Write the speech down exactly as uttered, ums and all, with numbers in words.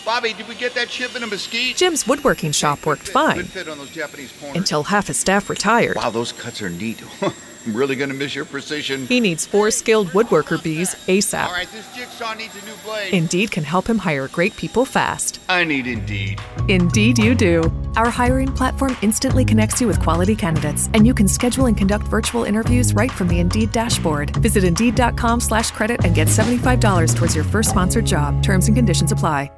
Bobby, did we get that shipment of mesquite? Jim's woodworking shop worked Good fit- fine Good fit on those Japanese corners. until half his staff retired. Wow, those cuts are neat. I'm really going to miss your precision. He needs four skilled woodworker bees ASAP. All right, this jigsaw needs a new blade. Indeed can help him hire great people fast. I need Indeed. Indeed you do. Our hiring platform instantly connects you with quality candidates, and you can schedule and conduct virtual interviews right from the Indeed dashboard. Visit Indeed.com slash credit and get seventy-five dollars towards your first sponsored job. Terms and conditions apply.